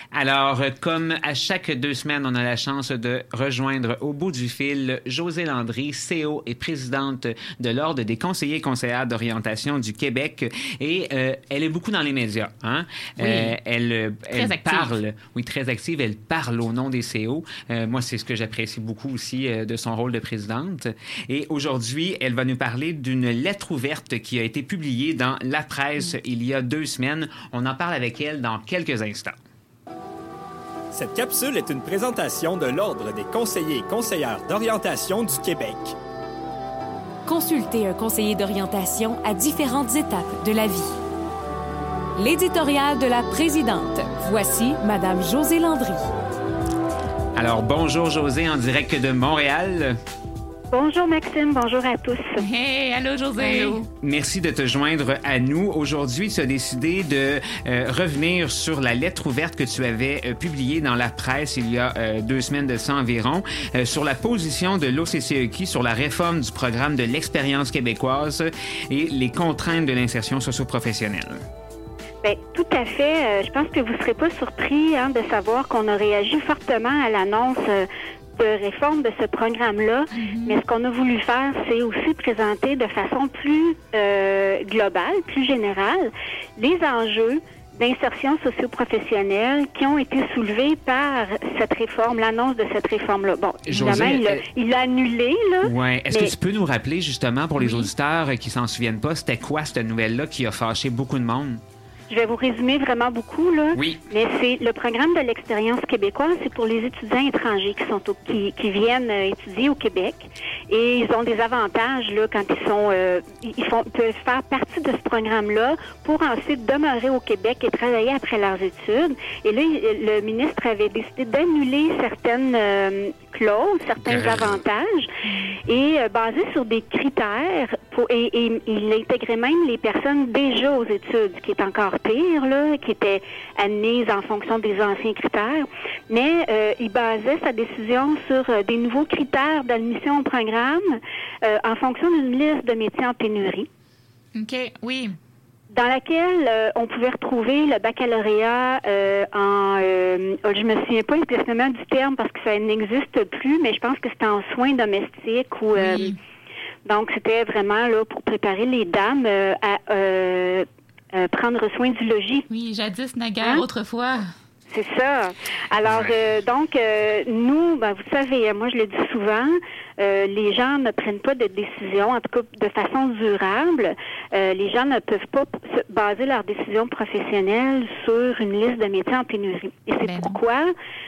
Alors, comme à chaque 2 semaines, on a la chance de rejoindre au bout du fil Josée Landry, CO et présidente de l'Ordre des conseillers et conseillères d'orientation du Québec. Et elle est beaucoup dans les médias. Hein? Oui. Elle parle, oui, très active. Elle parle au nom des CO. Moi, c'est ce que j'apprécie beaucoup aussi de son rôle de présidente. Et aujourd'hui, elle va nous parler d'une lettre ouverte qui a été publiée dans La Presse il y a 2 semaines. On en parle avec elle dans quelques instants. Cette capsule est une présentation de l'Ordre des conseillers et conseillères d'orientation du Québec. Consultez un conseiller d'orientation à différentes étapes de la vie. L'éditorial de la présidente. Voici Madame Josée Landry. Alors, bonjour Josée, en direct de Montréal. Bonjour Maxime, bonjour à tous. Hey, allô Josée. Allô. Merci de te joindre à nous. Aujourd'hui, tu as décidé de revenir sur la lettre ouverte que tu avais publiée dans La Presse il y a 2 semaines de ça environ, sur la position de l'OCCEQ sur la réforme du programme de l'expérience québécoise et les contraintes de l'insertion socio-professionnelle. Bien, tout à fait. Je pense que vous ne serez pas surpris de savoir qu'on a réagi fortement à l'annonce de réforme de ce programme-là. Mais ce qu'on a voulu faire, c'est aussi présenter de façon plus globale, plus générale, les enjeux d'insertion socio-professionnelle qui ont été soulevés par cette réforme, l'annonce de cette réforme-là. Bon, évidemment, Josée, il l'a annulé, là. Oui. Est-ce que tu peux nous rappeler, justement, pour les auditeurs qui s'en souviennent pas, c'était quoi cette nouvelle-là qui a fâché beaucoup de monde? Je vais vous résumer vraiment beaucoup, là. Oui. Mais c'est le programme de l'expérience québécoise, c'est pour les étudiants étrangers qui viennent étudier au Québec. Et ils ont des avantages, là, quand ils peuvent faire partie de ce programme-là pour ensuite demeurer au Québec et travailler après leurs études. Et là, le ministre avait décidé d'annuler certaines clauses, certains avantages, et basé sur des critères, et il intégrait même les personnes déjà aux études, ce qui est encore pire, là, qui étaient admises en fonction des anciens critères. Mais il basait sa décision sur des nouveaux critères d'admission au programme en fonction d'une liste de métiers en pénurie. OK, oui. Dans laquelle on pouvait retrouver le baccalauréat je me souviens pas exactement du terme parce que ça n'existe plus, mais je pense que c'était en soins domestiques ou donc c'était vraiment là pour préparer les dames à prendre soin du logis. Oui, jadis, naguère, autrefois. C'est ça. Alors, nous, vous savez, moi je le dis souvent, les gens ne prennent pas de décision, en tout cas de façon durable. Les gens ne peuvent pas baser leurs décisions professionnelles sur une liste de métiers en pénurie. Et c'est pourquoi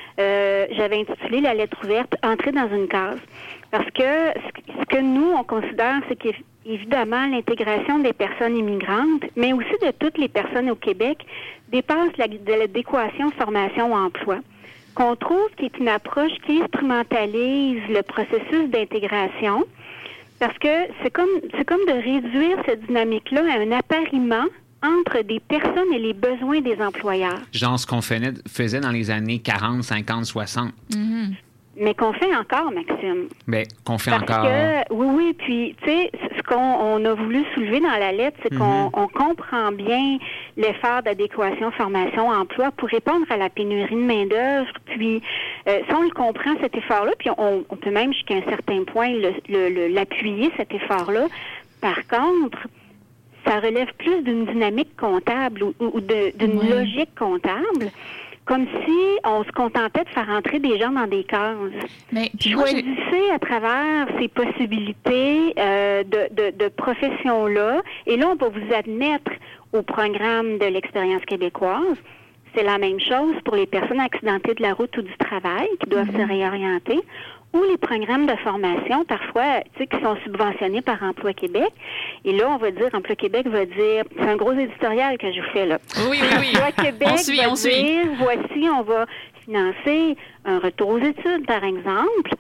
j'avais intitulé la lettre ouverte « Entrer dans une case ». Parce que ce que nous, on considère, c'est qu'évidemment, l'intégration des personnes immigrantes, mais aussi de toutes les personnes au Québec, dépasse de l'adéquation formation-emploi. Qu'on trouve qui est une approche qui instrumentalise le processus d'intégration, parce que c'est comme de réduire cette dynamique-là à un appariement entre des personnes et les besoins des employeurs. Genre ce qu'on faisait dans les années 40, 50, 60. Mm-hmm. Mais qu'on fait encore, Maxime. Bien, qu'on fait Parce encore. Que, oui, puis, tu sais, ce qu'on a voulu soulever dans la lettre, c'est qu'on comprend bien l'effort d'adéquation, formation, emploi pour répondre à la pénurie de main-d'œuvre. Puis, si on le comprend, cet effort-là, puis on peut même jusqu'à un certain point l'appuyer, cet effort-là. Par contre, ça relève plus d'une dynamique comptable ou d'une logique comptable. Comme si on se contentait de faire entrer des gens dans des cases. Mais choisissez à travers ces possibilités de profession-là. Et là, on va vous admettre au programme de l'expérience québécoise. C'est la même chose pour les personnes accidentées de la route ou du travail qui doivent se réorienter. Ou les programmes de formation, parfois, tu sais, qui sont subventionnés par Emploi Québec. Et là, on va dire, Emploi Québec va dire, c'est un gros éditorial que je vous fais là. Oui. Emploi Québec va dire, voici, on va financer un retour aux études, par exemple,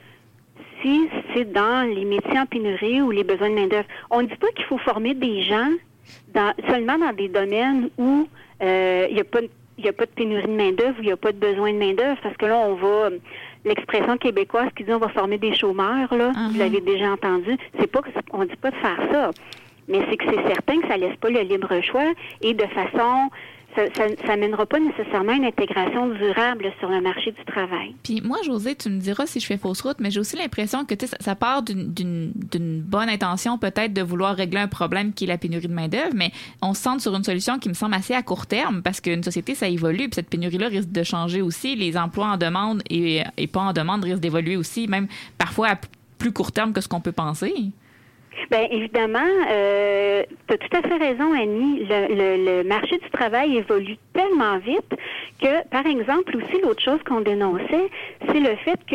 si c'est dans les métiers en pénurie ou les besoins de main-d'œuvre. On ne dit pas qu'il faut former des gens seulement dans des domaines où il n'y a pas de pénurie de main-d'œuvre, où il n'y a pas de besoin de main-d'œuvre, parce que là, on va... L'expression québécoise qui dit on va former des chômeurs, là, vous l'avez déjà entendu, on dit pas de faire ça. Mais c'est que c'est certain que ça laisse pas le libre choix et de façon ça mènera pas nécessairement une intégration durable sur le marché du travail. Puis moi, Josée, tu me diras si je fais fausse route, mais j'ai aussi l'impression que ça part d'une bonne intention peut-être de vouloir régler un problème qui est la pénurie de main-d'œuvre, mais on se centre sur une solution qui me semble assez à court terme parce qu'une société, ça évolue, puis cette pénurie-là risque de changer aussi. Les emplois en demande et pas en demande risquent d'évoluer aussi, même parfois à plus court terme que ce qu'on peut penser. Bien, évidemment, tu as tout à fait raison, Annie. Le marché du travail évolue tellement vite que, par exemple, aussi, l'autre chose qu'on dénonçait, c'est le fait que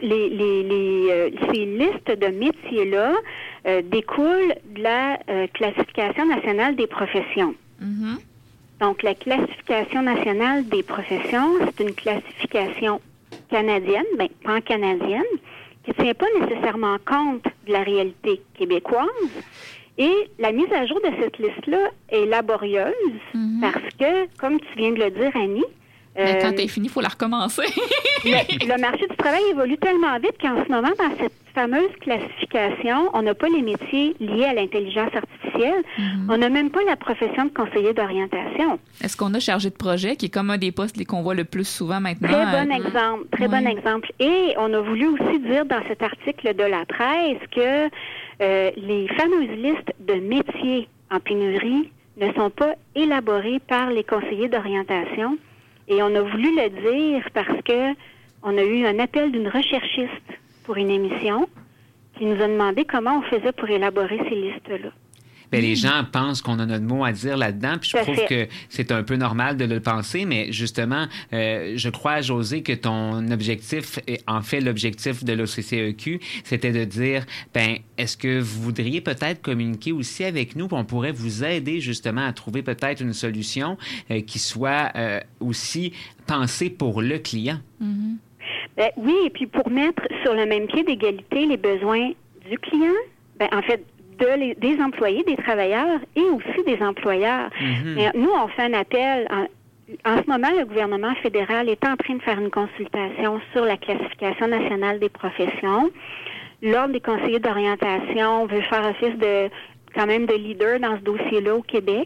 ces listes de métiers-là découlent de la classification nationale des professions. Mm-hmm. Donc, la classification nationale des professions, c'est une classification canadienne, bien, pan-canadienne, qui ne tient pas nécessairement compte de la réalité québécoise. Et la mise à jour de cette liste-là est laborieuse parce que, comme tu viens de le dire, Annie... Mais quand t'es fini, il faut la recommencer. le marché du travail évolue tellement vite qu'en ce moment, dans cette fameuse classification, on n'a pas les métiers liés à l'intelligence artificielle. On n'a même pas la profession de conseiller d'orientation. Est-ce qu'on a chargé de projet, qui est comme un des postes qu'on voit le plus souvent maintenant? Très bon exemple. Et on a voulu aussi dire dans cet article de la presse que les fameuses listes de métiers en pénurie ne sont pas élaborées par les conseillers d'orientation. Et on a voulu le dire parce que on a eu un appel d'une recherchiste pour une émission qui nous a demandé comment on faisait pour élaborer ces listes-là. Bien, les gens pensent qu'on a notre mot à dire là-dedans, puis je trouve que c'est un peu normal de le penser, mais justement, je crois, Josée, que ton objectif, en fait l'objectif de l'OCCEQ, c'était de dire, ben, est-ce que vous voudriez peut-être communiquer aussi avec nous, puis on pourrait vous aider justement à trouver peut-être une solution qui soit aussi pensée pour le client? Mm-hmm. Ben, oui, et puis pour mettre sur le même pied d'égalité les besoins du client, ben, en fait, des employés, des travailleurs et aussi des employeurs. Mais nous, on fait un appel. En ce moment, le gouvernement fédéral est en train de faire une consultation sur la classification nationale des professions. L'Ordre des conseillers d'orientation veut faire office de leader dans ce dossier-là au Québec.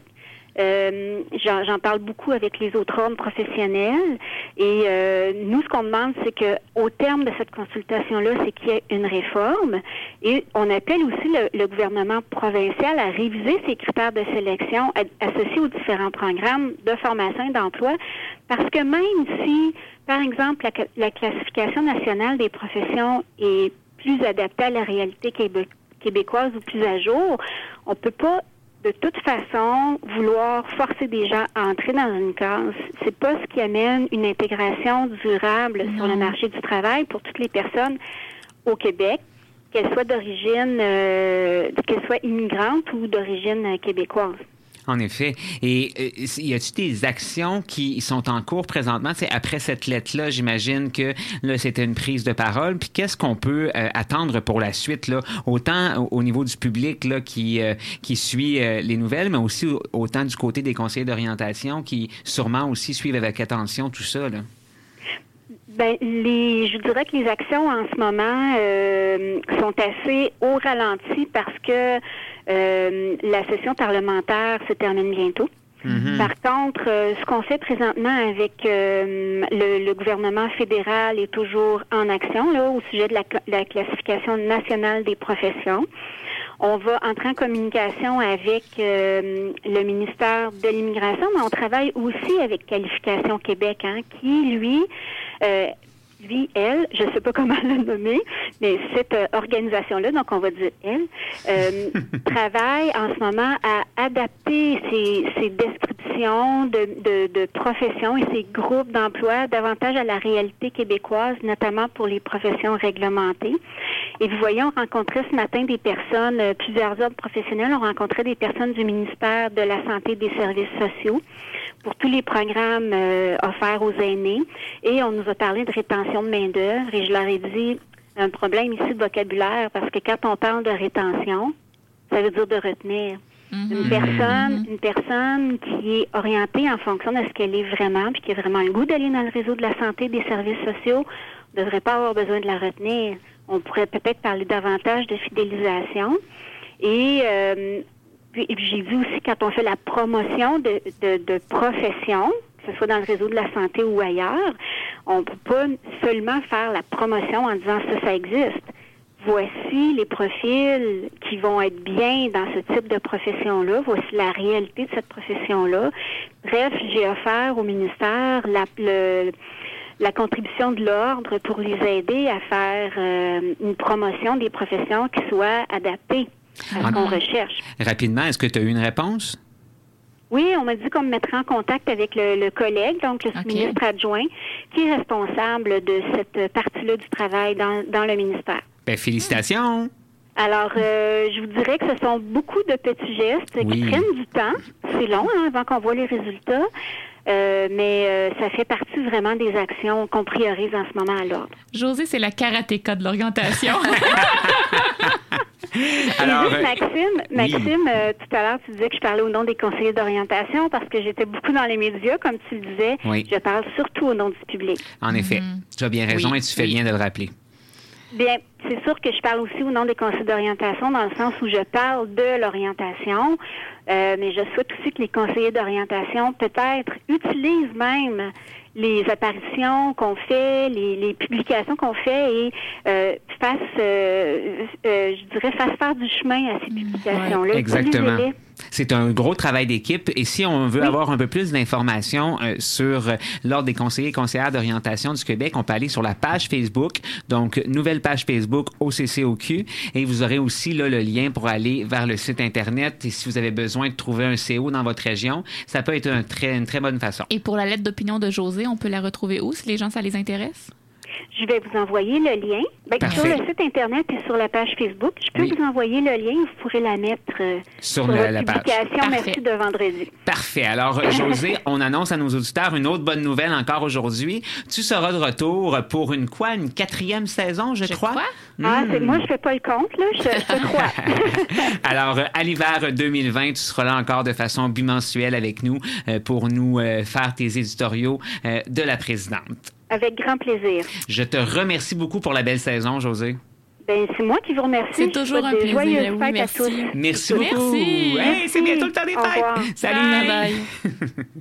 J'en parle beaucoup avec les autres ordres professionnels et nous, ce qu'on demande, c'est que au terme de cette consultation-là, c'est qu'il y ait une réforme et on appelle aussi le gouvernement provincial à réviser ses critères de sélection associés aux différents programmes de formation et d'emploi parce que même si, par exemple, la classification nationale des professions est plus adaptée à la réalité québécoise ou plus à jour, on peut pas de toute façon, vouloir forcer des gens à entrer dans une case, c'est pas ce qui amène une intégration durable sur le marché du travail pour toutes les personnes au Québec, qu'elles soient d'origine, qu'elles soient immigrantes ou d'origine québécoise. En effet. Et y a-t-il des actions qui sont en cours présentement? C'est après cette lettre-là, j'imagine que là, c'était une prise de parole. Puis qu'est-ce qu'on peut attendre pour la suite, là, autant au niveau du public là, qui suit les nouvelles, mais aussi autant du côté des conseillers d'orientation qui sûrement aussi suivent avec attention tout ça, là? Ben, je dirais que les actions en ce moment sont assez au ralenti parce que la session parlementaire se termine bientôt. Par contre, ce qu'on fait présentement avec le gouvernement fédéral est toujours en action là, au sujet de la classification nationale des professions. On va entrer en communication avec le ministère de l'Immigration, mais on travaille aussi avec Qualification Québec, qui, lui, elle, je ne sais pas comment la nommer, mais cette organisation-là, donc on va dire elle, travaille en ce moment à adapter ses descriptions de professions et ses groupes d'emploi davantage à la réalité québécoise, notamment pour les professions réglementées. Et vous voyez, on rencontrait ce matin des personnes, plusieurs ordres professionnels ont rencontré des personnes du ministère de la Santé et des Services sociaux pour tous les programmes offerts aux aînés. Et on nous a parlé de rétention de main-d'œuvre et je leur ai dit un problème ici de vocabulaire parce que quand on parle de rétention, ça veut dire de retenir. Une personne qui est orientée en fonction de ce qu'elle est vraiment puis qui a vraiment le goût d'aller dans le réseau de la santé et des services sociaux ne devrait pas avoir besoin de la retenir. On pourrait peut-être parler davantage de fidélisation et Et puis j'ai vu aussi quand on fait la promotion de profession, que ce soit dans le réseau de la santé ou ailleurs, on ne peut pas seulement faire la promotion en disant ça existe. Voici les profils qui vont être bien dans ce type de profession-là. Voici la réalité de cette profession-là. Bref, j'ai offert au ministère la contribution de l'Ordre pour les aider à faire une promotion des professions qui soient adaptées à ce qu'on recherche. Rapidement, est-ce que tu as eu une réponse? Oui, on m'a dit qu'on me mettrait en contact avec le collègue, donc le sous-ministre adjoint, qui est responsable de cette partie-là du travail dans le ministère. Ben, félicitations! Alors, je vous dirais que ce sont beaucoup de petits gestes qui prennent du temps. C'est long avant qu'on voit les résultats, mais ça fait partie vraiment des actions qu'on priorise en ce moment à l'Ordre. Josée, c'est la karatéka de l'orientation. Alors, Maxime, tout à l'heure, tu disais que je parlais au nom des conseillers d'orientation parce que j'étais beaucoup dans les médias, comme tu le disais. Oui. Je parle surtout au nom du public. En effet, tu as bien raison et tu fais bien de le rappeler. Bien, c'est sûr que je parle aussi au nom des conseils d'orientation dans le sens où je parle de l'orientation, mais je souhaite aussi que les conseillers d'orientation peut-être utilisent même les apparitions qu'on fait, les publications qu'on fait et fassent faire du chemin à ces publications-là. Ouais, exactement. C'est un gros travail d'équipe et si on veut avoir un peu plus d'informations sur l'Ordre des conseillers et conseillères d'orientation du Québec, on peut aller sur la page Facebook, donc nouvelle page Facebook OCCOQ et vous aurez aussi là, le lien pour aller vers le site Internet et si vous avez besoin de trouver un CO dans votre région, ça peut être une très bonne façon. Et pour la lettre d'opinion de Josée, on peut la retrouver où si les gens, ça les intéresse? Je vais vous envoyer le lien. Sur le site Internet et sur la page Facebook. Je peux vous envoyer le lien. Vous pourrez la mettre sur la publication. Page. Merci de vendredi. Parfait. Alors, Josée, on annonce à nos auditeurs une autre bonne nouvelle encore aujourd'hui. Tu seras de retour pour une 4e saison, je crois? Moi, je fais pas le compte, là. Je crois. Alors, à l'hiver 2020, tu seras là encore de façon bimensuelle avec nous pour nous faire tes éditoriaux de la présidente. Avec grand plaisir. Je te remercie beaucoup pour la belle saison, Josée. Ben, c'est moi qui vous remercie. C'est toujours un plaisir. Joyeuses fêtes merci. à tous. Merci beaucoup. Merci. Hey, c'est bientôt le temps des fêtes. Au revoir. Salut. Bye.